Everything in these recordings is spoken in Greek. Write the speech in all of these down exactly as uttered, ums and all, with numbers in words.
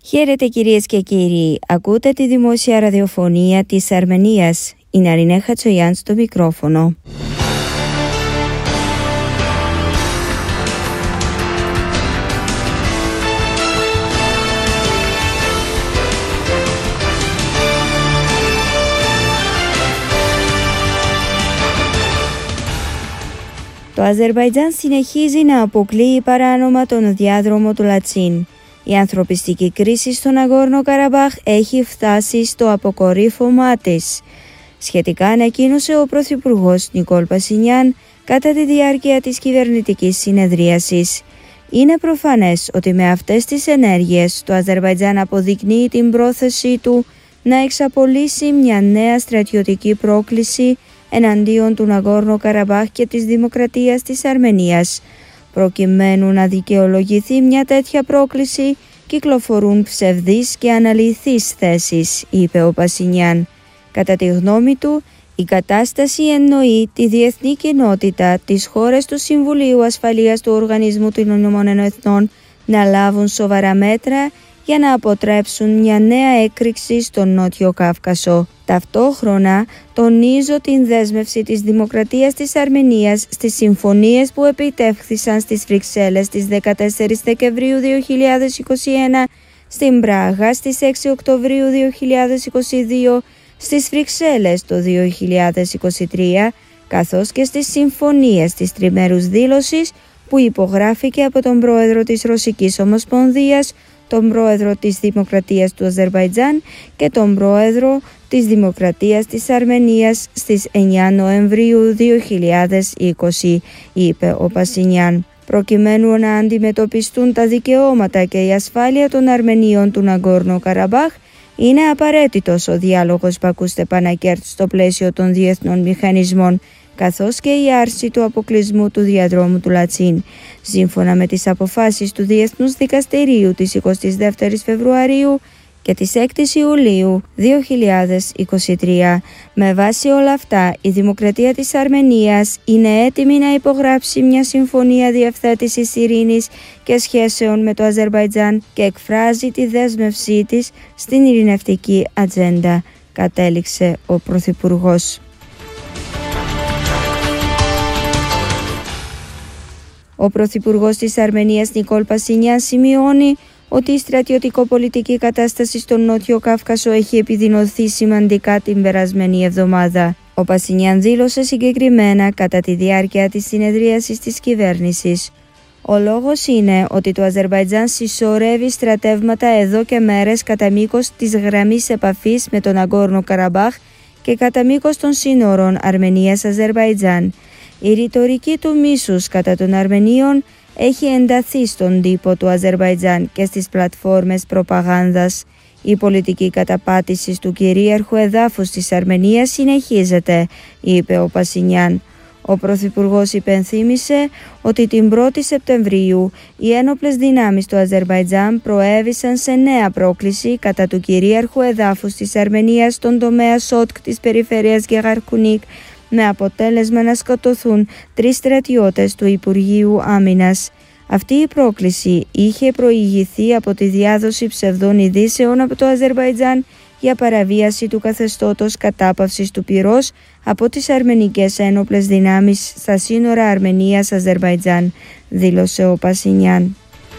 Χαίρετε κυρίες και κύριοι, ακούτε τη δημόσια ραδιοφωνία της Αρμενίας. Η Ναρινέ Χατσογιάν στο μικρόφωνο. Το Αζερβαϊτζάν συνεχίζει να αποκλείει παράνομα τον διάδρομο του Λατσίν. Η ανθρωπιστική κρίση στον Ναγκόρνο Καραμπάχ έχει φτάσει στο αποκορύφωμά της. Σχετικά ανακοίνωσε ο Πρωθυπουργός Νικόλ Πασινιάν κατά τη διάρκεια της κυβερνητικής συνεδρίασης. Είναι προφανές ότι με αυτές τις ενέργειες το Αζερβαϊτζάν αποδεικνύει την πρόθεσή του να εξαπολύσει μια νέα στρατιωτική πρόκληση εναντίον του Ναγκόρνο Καραμπάχ και της δημοκρατίας της Αρμενίας. Προκειμένου να δικαιολογηθεί μια τέτοια πρόκληση, κυκλοφορούν ψευδείς και αναλυθείς θέσεις, είπε ο Πασινιάν. Κατά τη γνώμη του, η κατάσταση εννοεί τη διεθνή κοινότητα, τις χώρες του Συμβουλίου Ασφαλείας του Οργανισμού των Ηνωμένων Εθνών να λάβουν σοβαρά μέτρα για να αποτρέψουν μια νέα έκρηξη στον Νότιο Κάυκασο. Ταυτόχρονα, τονίζω την δέσμευση της Δημοκρατίας της Αρμενίας στις συμφωνίες που επιτεύχθησαν στις Βρυξέλλες στις δεκατέσσερις Δεκεμβρίου δύο χιλιάδες είκοσι ένα, στην Πράγα στις έξι Οκτωβρίου δύο χιλιάδες είκοσι δύο, στις Βρυξέλλες το δύο χιλιάδες είκοσι τρία, καθώς και στις συμφωνίες της τριμέρους δήλωσης που υπογράφηκε από τον πρόεδρο της Ρωσικής Ομοσπονδίας, τον πρόεδρο της Δημοκρατίας του Αζερβαϊτζάν και τον πρόεδρο της Δημοκρατίας της Αρμενίας στις εννέα Νοεμβρίου δύο χιλιάδες είκοσι, είπε ο Πασινιάν. Προκειμένου να αντιμετωπιστούν τα δικαιώματα και η ασφάλεια των Αρμενίων του Ναγκόρνο Καραμπάχ, είναι απαραίτητος ο διάλογος Μπακού-Στεπανακέρτ στο πλαίσιο των διεθνών μηχανισμών, καθώς και η άρση του αποκλεισμού του διαδρόμου του Λατσίν. Σύμφωνα με τις αποφάσεις του Διεθνούς Δικαστηρίου της εικοστής δεύτερης Φεβρουαρίου και της έκτης Ιουλίου δύο χιλιάδες είκοσι τρία. Με βάση όλα αυτά, η Δημοκρατία της Αρμενίας είναι έτοιμη να υπογράψει μια συμφωνία διευθέτησης ειρήνης και σχέσεων με το Αζερβαϊτζάν και εκφράζει τη δέσμευσή της στην ειρηνευτική ατζέντα, κατέληξε ο Πρωθυπουργός. Ο Πρωθυπουργός της Αρμενίας Νικόλ Πασινιάν σημειώνει ότι η στρατιωτικο-πολιτική κατάσταση στον Νότιο Κάυκασο έχει επιδεινωθεί σημαντικά την περασμένη εβδομάδα. Ο Πασινιάν δήλωσε συγκεκριμένα κατά τη διάρκεια της συνεδρίασης της κυβέρνησης. Ο λόγος είναι ότι το Αζερβαϊτζάν συσσωρεύει στρατεύματα εδώ και μέρες κατά μήκος της γραμμής επαφής με τον Ναγκόρνο Καραμπάχ και κατά μήκος των σύνορων Αρμενίας-Αζερβαϊτζάν. Η ρητορική του μίσους κατά των Αρμενίων έχει ενταθεί στον τύπο του Αζερβαϊτζάν και στις πλατφόρμες προπαγάνδας. Η πολιτική καταπάτηση του κυρίαρχου εδάφους της Αρμενίας συνεχίζεται, είπε ο Πασινιάν. Ο Πρωθυπουργός υπενθύμησε ότι την πρώτη Σεπτεμβρίου οι ένοπλες δυνάμεις του Αζερβαϊτζάν προέβησαν σε νέα πρόκληση κατά του κυρίαρχου εδάφους της Αρμενίας στον τομέα Σότκ της περιφέρειας Γεγαρκουνίκ, με αποτέλεσμα να σκοτωθούν τρεις στρατιώτες του Υπουργείου Άμυνας. Αυτή η πρόκληση είχε προηγηθεί από τη διάδοση ψευδών ειδήσεων από το Αζερβαϊτζάν για παραβίαση του καθεστώτος κατάπαυσης του πυρός από τις αρμενικές ένοπλες δυνάμεις στα σύνορα Αρμενίας-Αζερβαϊτζάν, δήλωσε ο Πασινιάν.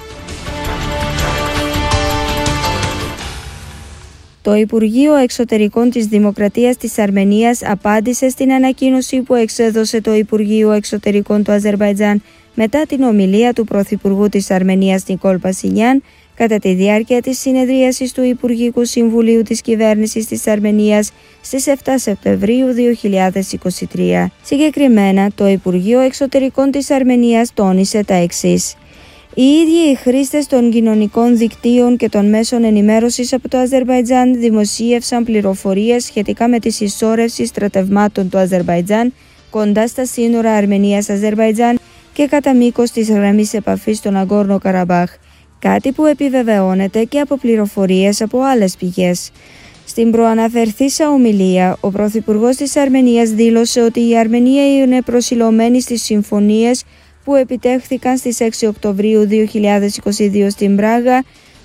Το Υπουργείο Εξωτερικών της Δημοκρατίας της Αρμενίας απάντησε στην ανακοίνωση που εξέδωσε το Υπουργείο Εξωτερικών του Αζερβαϊτζάν μετά την ομιλία του Πρωθυπουργού της Αρμενίας Νικόλ Πασινιάν κατά τη διάρκεια της συνεδρίασης του Υπουργικού Συμβουλίου της Κυβέρνησης της Αρμενίας στις επτά Σεπτεμβρίου δύο χιλιάδες είκοσι τρία. Συγκεκριμένα, το Υπουργείο Εξωτερικών της Αρμενίας τόνισε τα εξής. Οι ίδιοι οι χρήστες των κοινωνικών δικτύων και των μέσων ενημέρωσης από το Αζερβαϊτζάν δημοσίευσαν πληροφορίες σχετικά με τη συσσόρευση στρατευμάτων του Αζερβαϊτζάν κοντά στα σύνορα Αρμενίας-Αζερβαϊτζάν και κατά μήκος της γραμμής επαφής στον Ναγκόρνο Καραμπάχ, κάτι που επιβεβαιώνεται και από πληροφορίες από άλλες πηγές. Στην προαναφερθήσα ομιλία, ο Πρωθυπουργός της Αρμενίας δήλωσε ότι η Αρμενία είναι προσιλωμένη στις συμφωνίες που επιτεύχθηκαν στις έξι Οκτωβρίου δύο χιλιάδες είκοσι δύο στην Πράγα,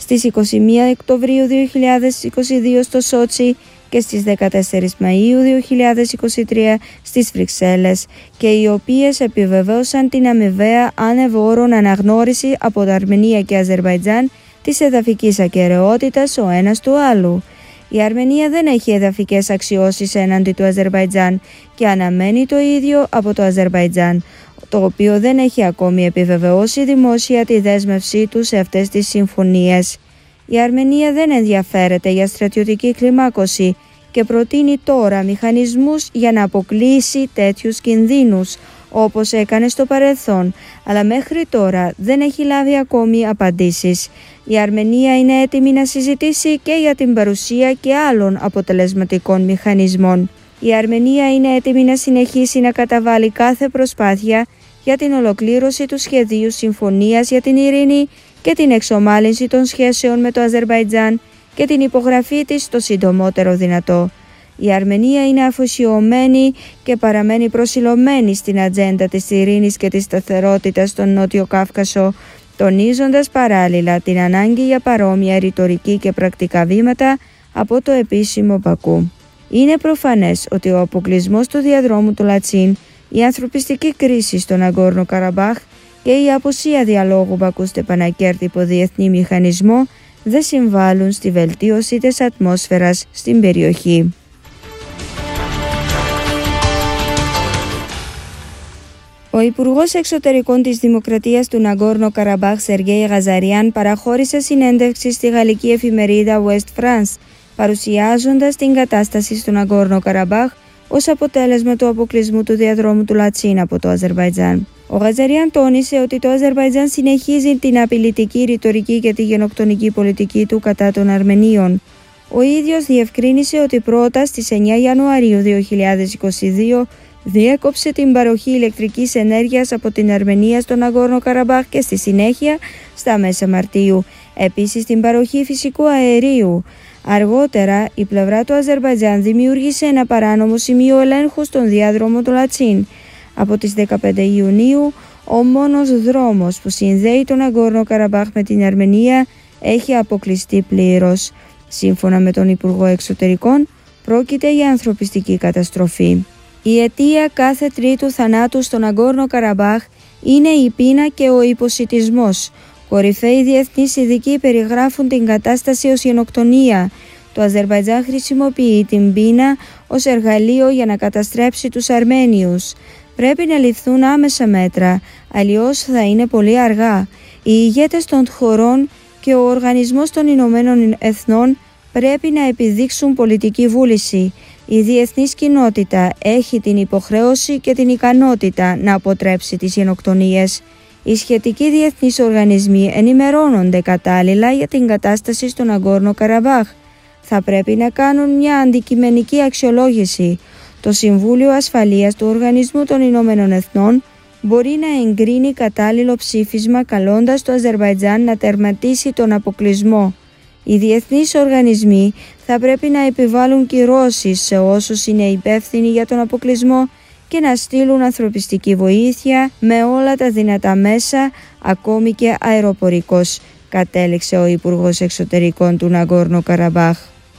στις είκοσι μία Οκτωβρίου δύο χιλιάδες είκοσι δύο στο Σότσι και στις δεκατέσσερις Μαΐου δύο χιλιάδες είκοσι τρία στις Βρυξέλλες και οι οποίες επιβεβαίωσαν την αμοιβαία άνευ-όρων αναγνώριση από τα Αρμενία και Αζερβαϊτζάν της εδαφικής ακεραιότητας ο ένας του άλλου. Η Αρμενία δεν έχει εδαφικές αξιώσεις έναντι του Αζερβαϊτζάν και αναμένει το ίδιο από το Αζερβαϊτζάν, το οποίο δεν έχει ακόμη επιβεβαιώσει δημόσια τη δέσμευσή του σε αυτές τις συμφωνίες. Η Αρμενία δεν ενδιαφέρεται για στρατιωτική κλιμάκωση και προτείνει τώρα μηχανισμούς για να αποκλείσει τέτοιους κινδύνους, όπως έκανε στο παρελθόν, αλλά μέχρι τώρα δεν έχει λάβει ακόμη απαντήσεις. Η Αρμενία είναι έτοιμη να συζητήσει και για την παρουσία και άλλων αποτελεσματικών μηχανισμών. Η Αρμενία είναι έτοιμη να συνεχίσει να καταβάλει κάθε προσπάθεια για την ολοκλήρωση του σχεδίου συμφωνίας για την ειρήνη και την εξομάλυνση των σχέσεων με το Αζερβαϊτζάν και την υπογραφή της το συντομότερο δυνατό. Η Αρμενία είναι αφοσιωμένη και παραμένει προσιλωμένη στην ατζέντα της ειρήνης και της σταθερότητας στον Νότιο Κάυκασο, τονίζοντας παράλληλα την ανάγκη για παρόμοια ρητορική και πρακτικά βήματα από το επίσημο Μπακού. Είναι προφανές ότι ο αποκλεισμός του διαδρόμου του Λατσίν, η ανθρωπιστική κρίση στον Ναγκόρνο Καραμπάχ και η απουσία διαλόγου Μπακού-Στεπανακέρτη υπό διεθνή μηχανισμό δεν συμβάλλουν στη βελτίωση της ατμόσφαιρας στην περιοχή. Ο Υπουργός Εξωτερικών της Δημοκρατίας του Ναγκόρνο Καραμπάχ, Σεργέη Γαζαριάν, παραχώρησε συνέντευξη στη γαλλική εφημερίδα West France, παρουσιάζοντας την κατάσταση στο Ναγκόρνο Καραμπάχ ως αποτέλεσμα του αποκλεισμού του διαδρόμου του Λατσίν από το Αζερβαϊτζάν. Ο Γαζαριάν τόνισε ότι το Αζερβαϊτζάν συνεχίζει την απειλητική ρητορική και τη γενοκτονική πολιτική του κατά των Αρμενίων. Ο ίδιος διευκρίνησε ότι πρώτα στις εννιά Ιανουαρίου δύο χιλιάδες είκοσι δύο διέκοψε την παροχή ηλεκτρικής ενέργειας από την Αρμενία στον Ναγκόρνο Καραμπάχ και στη συνέχεια στα μέσα Μαρτίου, επίσης την παροχή φυσικού αερίου. Αργότερα, η πλευρά του Αζερβαϊτζάν δημιούργησε ένα παράνομο σημείο ελέγχου στον διάδρομο του Λατσίν. Από τις δεκαπέντε Ιουνίου, ο μόνος δρόμος που συνδέει τον Ναγκόρνο Καραμπάχ με την Αρμενία έχει αποκλειστεί πλήρως. Σύμφωνα με τον Υπουργό Εξωτερικών, πρόκειται για ανθρωπιστική καταστροφή. Η αιτία κάθε τρίτου θανάτου στον Ναγκόρνο Καραμπάχ είναι η πείνα και ο υποσιτισμός. Κορυφαίοι διεθνείς ειδικοί περιγράφουν την κατάσταση ως γενοκτονία. Το Αζερβαϊτζάν χρησιμοποιεί την πείνα ως εργαλείο για να καταστρέψει τους Αρμένιους. Πρέπει να ληφθούν άμεσα μέτρα, αλλιώς θα είναι πολύ αργά. Οι ηγέτες των χωρών και ο Οργανισμός των Ηνωμένων Εθνών πρέπει να επιδείξουν πολιτική βούληση. Η διεθνής κοινότητα έχει την υποχρέωση και την ικανότητα να αποτρέψει τις γενοκτονίες. Οι σχετικοί διεθνείς οργανισμοί ενημερώνονται κατάλληλα για την κατάσταση στον Ναγκόρνο Καραμπάχ. Θα πρέπει να κάνουν μια αντικειμενική αξιολόγηση. Το Συμβούλιο Ασφαλείας του Οργανισμού των Ηνωμένων Εθνών μπορεί να εγκρίνει κατάλληλο ψήφισμα καλώντας το Αζερβαϊτζάν να τερματίσει τον αποκλεισμό. Οι διεθνείς οργανισμοί θα πρέπει να επιβάλλουν κυρώσεις σε όσους είναι υπεύθυνοι για τον αποκλεισμό και να στείλουν ανθρωπιστική βοήθεια με όλα τα δυνατά μέσα, ακόμη και αεροπορικός, κατέληξε ο Υπουργός Εξωτερικών του Ναγκόρνο Καραμπάχ.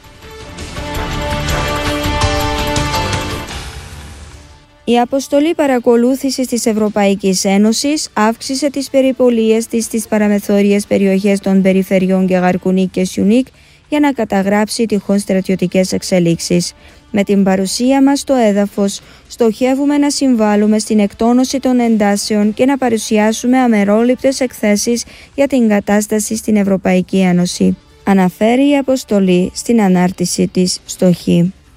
Η αποστολή παρακολούθησης της Ευρωπαϊκής Ένωσης αύξησε τις περιπολίες της στις παραμεθόριες περιοχές των περιφερειών Γεγαρκουνίκ και Σιουνίκ για να καταγράψει τυχόν στρατιωτικές εξελίξεις. Με την παρουσία μας στο έδαφος, στοχεύουμε να συμβάλλουμε στην εκτόνωση των εντάσεων και να παρουσιάσουμε αμερόληπτες εκθέσεις για την κατάσταση στην Ευρωπαϊκή Ένωση, αναφέρει η αποστολή στην ανάρτηση της στο Χ.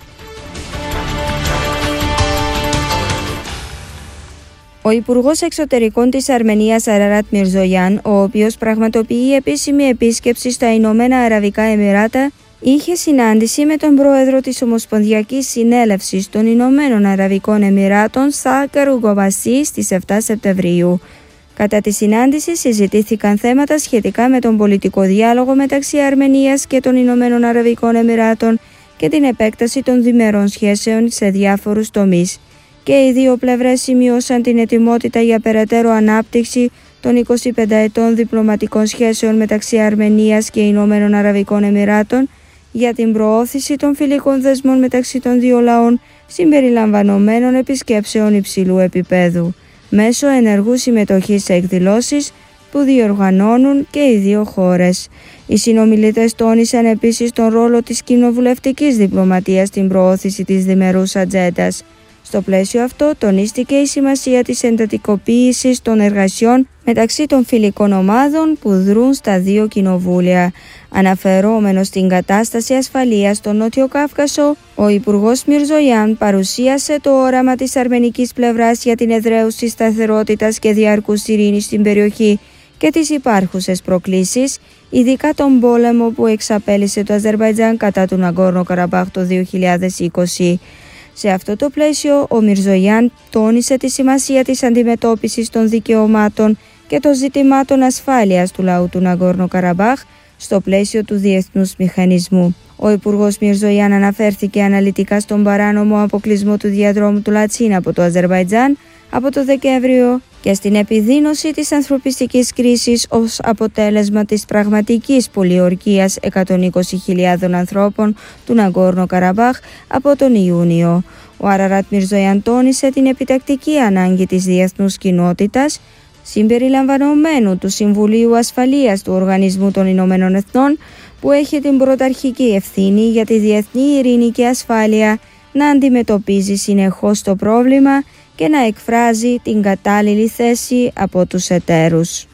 Ο Υπουργός Εξωτερικών της Αρμενίας Αραράτ Μιρζογιάν, ο οποίος πραγματοποιεί επίσημη επίσκεψη στα Ηνωμένα Αραβικά Εμιράτα, είχε συνάντηση με τον πρόεδρο της Ομοσπονδιακής Συνέλευσης των Ηνωμένων Αραβικών Εμιράτων, Σάκαρ Ουγκοβασί, στις επτά Σεπτεμβρίου. Κατά τη συνάντηση συζητήθηκαν θέματα σχετικά με τον πολιτικό διάλογο μεταξύ Αρμενίας και των Ηνωμένων Αραβικών Εμιράτων και την επέκταση των διμερών σχέσεων σε διάφορους τομείς. Και οι δύο πλευρές σημείωσαν την ετοιμότητα για περαιτέρω ανάπτυξη των εικοσιπέντε ετών διπλωματικών σχέσεων μεταξύ Αρμενίας και Ηνωμένων Αραβικών Εμιράτων για την προώθηση των φιλικών δεσμών μεταξύ των δύο λαών, συμπεριλαμβανομένων επισκέψεων υψηλού επίπεδου, μέσω ενεργού συμμετοχής σε εκδηλώσεις που διοργανώνουν και οι δύο χώρες. Οι συνομιλητές τόνισαν επίσης τον ρόλο της κοινοβουλευτικής διπλωματίας στην προώθηση της διμερούς ατζέντας. Στο πλαίσιο αυτό τονίστηκε η σημασία της εντατικοποίησης των εργασιών μεταξύ των φιλικών ομάδων που δρούν στα δύο κοινοβούλια. Αναφερόμενος στην κατάσταση ασφαλείας στο Νότιο Κάυκασο, ο Υπουργός Μιρζογιάν παρουσίασε το όραμα της αρμενικής πλευράς για την εδραίωση σταθερότητας και διαρκούς ειρήνης στην περιοχή και τις υπάρχουσες προκλήσεις, ειδικά τον πόλεμο που εξαπέλυσε το Αζερβαϊτζάν κατά του Ναγκόρνο Καραμπάχ το δύο χιλιάδες είκοσι. Σε αυτό το πλαίσιο, ο Μιρζογιάν τόνισε τη σημασία της αντιμετώπισης των δικαιωμάτων και των ζητημάτων ασφάλειας του λαού του Ναγκόρνο Καραμπάχ στο πλαίσιο του διεθνούς μηχανισμού. Ο Υπουργός Μιρζογιάν αναφέρθηκε αναλυτικά στον παράνομο αποκλεισμό του διαδρόμου του Λατσίν από το Αζερβαϊτζάν από το Δεκέμβριο και στην επιδείνωση της ανθρωπιστικής κρίσης ως αποτέλεσμα της πραγματικής πολιορκίας εκατόν είκοσι χιλιάδων ανθρώπων του Ναγκόρνο Καραμπάχ από τον Ιούνιο. Ο Αραράτ Μιρζογιάν τόνισε την επιτακτική ανάγκη της διεθνούς κοινότητας, συμπεριλαμβανομένου του Συμβουλίου Ασφαλείας του Οργανισμού των Ηνωμένων Εθνών, που έχει την πρωταρχική ευθύνη για τη διεθνή ειρήνη και ασφάλεια, να αντιμετωπίζει συνεχώς το πρόβλημα και να εκφράζει την κατάλληλη θέση από τους εταίρους.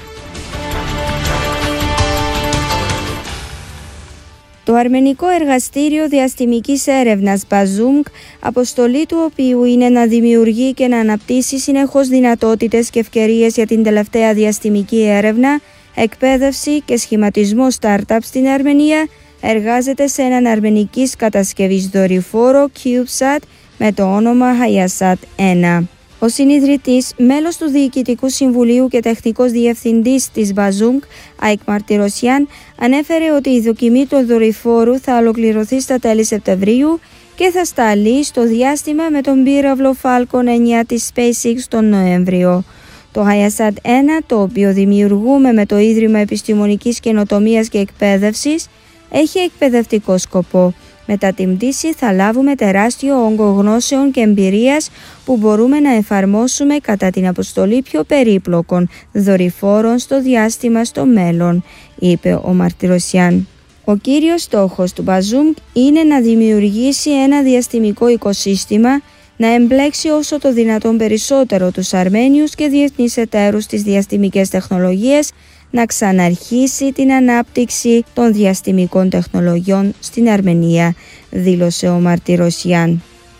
Το Αρμενικό Εργαστήριο Διαστημικής Έρευνας Μπαζούμκ, αποστολή του οποίου είναι να δημιουργεί και να αναπτύσσει συνεχώς δυνατότητες και ευκαιρίες για την τελευταία διαστημική έρευνα, εκπαίδευση και σχηματισμό startup στην Αρμενία, εργάζεται σε έναν αρμενικής κατασκευής δορυφόρο CubeSat με το όνομα Hayasat ένα. Ο συνιδρυτής, μέλος του Διοικητικού Συμβουλίου και τεχνικός διευθυντής της Μπαζούμκ, Άικ Μαρτυροσιάν, ανέφερε ότι η δοκιμή του δορυφόρου θα ολοκληρωθεί στα τέλη Σεπτεμβρίου και θα σταλεί στο διάστημα με τον πύραυλο Falcon εννιά της SpaceX τον Νοέμβριο. Το Hayasat ένα, το οποίο δημιουργούμε με το Ίδρυμα Επιστημονικής Καινοτομίας και Εκπαίδευσης, έχει εκπαιδευτικό σκοπό. Μετά την πτήση θα λάβουμε τεράστιο όγκο γνώσεων και εμπειρίας που μπορούμε να εφαρμόσουμε κατά την αποστολή πιο περίπλοκων δορυφόρων στο διάστημα στο μέλλον, είπε ο Μαρτυροσιάν. Ο κύριος στόχος του Μπαζούμκ είναι να δημιουργήσει ένα διαστημικό οικοσύστημα, να εμπλέξει όσο το δυνατόν περισσότερο τους Αρμένιους και διεθνείς εταίρους στις διαστημικές τεχνολογίες, να ξαναρχίσει την ανάπτυξη των διαστημικών τεχνολογιών στην Αρμενία, δήλωσε ο Μαρτυροσιάν.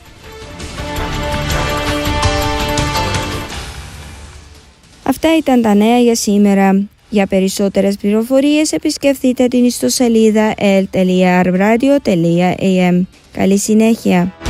Αυτά ήταν τα νέα για σήμερα. Για περισσότερες πληροφορίες επισκεφτείτε την ιστοσελίδα ελ τελεία αρ ράδιο τελεία έι εμ. Καλή συνέχεια!